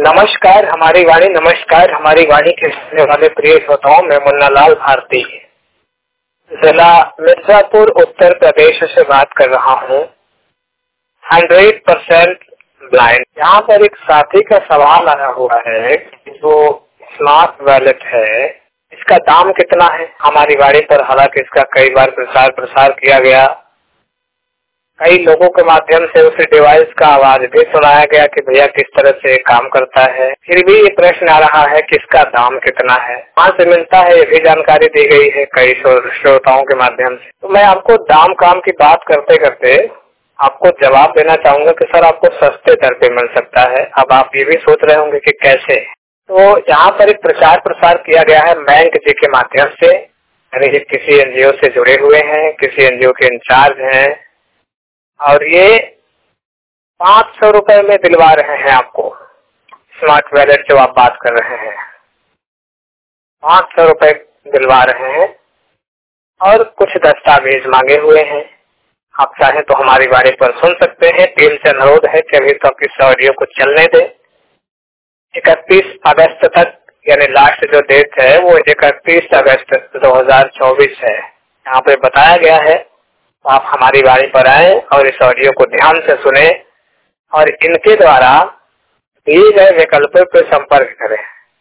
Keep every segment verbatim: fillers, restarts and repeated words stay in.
नमस्कार हमारी वाणी नमस्कार हमारी वाणी के सुनने वाले प्रिय श्रोताओं, मैं मुन्ना लाल भारती जिला मिर्जापुर उत्तर प्रदेश से बात कर रहा हूँ। Hundred percent blind. यहाँ पर एक साथी का सवाल आया हुआ है कि जो स्मार्ट वॉलेट है इसका दाम कितना है। हमारी वाणी पर हालांकि इसका कई बार प्रचार प्रसार किया गया, कई लोगों के माध्यम से उस डिवाइस का आवाज भी सुनाया गया कि भैया किस तरह से काम करता है। फिर भी ये प्रश्न आ रहा है कि इसका दाम कितना है, कहाँ से मिलता है, ये भी जानकारी दी गई है कई श्रोताओं के माध्यम से। तो मैं आपको दाम काम की बात करते करते आपको जवाब देना चाहूंगा कि सर आपको सस्ते दर पे मिल सकता है। अब आप ये भी सोच रहे होंगे कि कैसे। तो यहाँ पर एक प्रचार प्रसार किया गया है बैंक जी के माध्यम से, यानी किसी एनजीओ से जुड़े हुए हैं, किसी एनजीओ के इंचार्ज हैं, और ये पाँच सौ रुपए में दिलवा रहे हैं आपको स्मार्ट वॉलेट जो आप बात कर रहे हैं। पाँच सौ रुपए दिलवा रहे हैं और कुछ दस्तावेज मांगे हुए हैं। आप चाहें तो हमारी वाणी पर सुन सकते हैं। टीम से अनुरोध है कि अभी तक इस ऑडियो को चलने दें। इकतीस अगस्त तक, यानी लास्ट जो डेट है वो इकतीस अगस्त दो हजार चौबीस है, यहाँ पे बताया गया है। तो आप हमारी वाणी पर आए और इस ऑडियो को ध्यान से सुने और इनके द्वारा दिए गए विकल्पों पर संपर्क करें।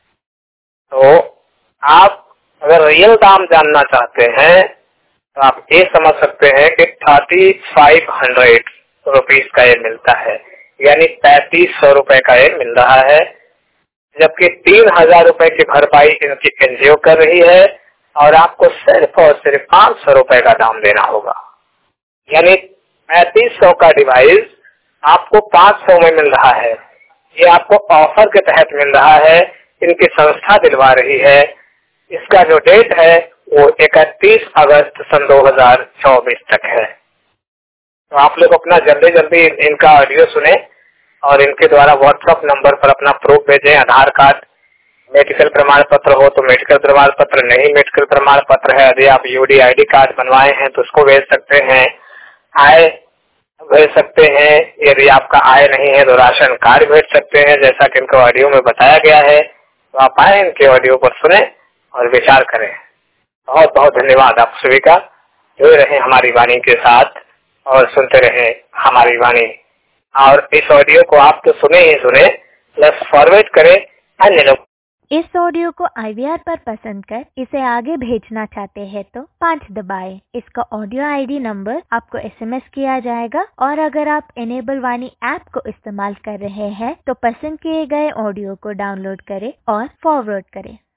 तो आप अगर रियल दाम जानना चाहते हैं तो आप ये समझ सकते हैं कि थर्टी फाइव हंड्रेड रुपीज का ये मिलता है, यानी पैंतीस सौ रुपए का ये मिल रहा है, जबकि तीन हजार रुपए की भरपाई इनकी एनजीओ कर रही है और आपको सिर्फ और सिर्फ पाँच सौ रुपए का दाम देना होगा। यानी पैंतीस सौ का डिवाइस आपको पाँच सौ में मिल रहा है। ये आपको ऑफर के तहत मिल रहा है, इनकी संस्था दिलवा रही है। इसका जो डेट है वो इकतीस अगस्त सन दो हजार चौबीस तक है। तो आप लोग अपना जल्दी जल्दी इनका ऑडियो सुने और इनके द्वारा व्हाट्सएप नंबर पर अपना प्रूफ भेजें। आधार कार्ड, मेडिकल प्रमाण पत्र हो तो मेडिकल प्रमाण पत्र, नहीं मेडिकल प्रमाण पत्र है, यदि आप यूडी आईडी कार्ड बनवाए हैं तो उसको भेज सकते हैं। आय भेज सकते हैं, यदि आपका आय नहीं है तो राशन कार्ड भेज सकते हैं, जैसा कि इनको ऑडियो में बताया गया है। तो आप आए इनके ऑडियो पर सुने और विचार करें। बहुत बहुत धन्यवाद आप सभी का। जुड़े रहे हमारी वाणी के साथ और सुनते रहे हमारी वाणी। और इस ऑडियो को आप तो सुने ही सुने, प्लस फॉरवर्ड करें अन्य लोग। इस ऑडियो को आई वी आर पर पसंद कर इसे आगे भेजना चाहते हैं तो पाँच दबाएं। इसका ऑडियो आईडी नंबर आपको एसएमएस किया जाएगा और अगर आप इनेबल वाणी ऐप को इस्तेमाल कर रहे हैं तो पसंद किए गए ऑडियो को डाउनलोड करें और फॉरवर्ड करें।